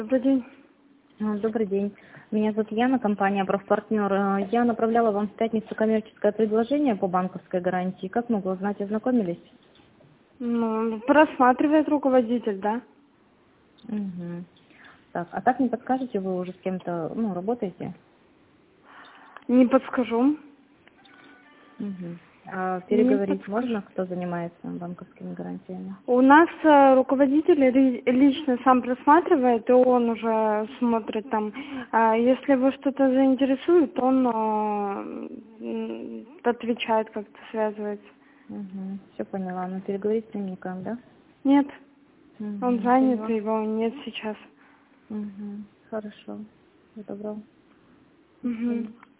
Добрый день. Добрый день. Меня зовут Яна, компания «Профпартнер». Я направляла вам в пятницу коммерческое предложение по банковской гарантии. Как могу узнать, ознакомились? Ну, просматривает руководитель, да? Угу. Так, а так не подскажете, вы уже с кем-то работаете? Не подскажу. Угу. А Не переговорить подскажу. можно, кто занимается банковскими гарантиями? У нас руководитель лично сам просматривает, и он уже смотрит там. Если его что-то заинтересует, он отвечает, как-то связывается. Угу. Все поняла. Но переговорить с ним никак, да? Нет, он Угу. занят, Поняла. его нет сейчас. Угу. Хорошо. Добро. До Угу. свидания.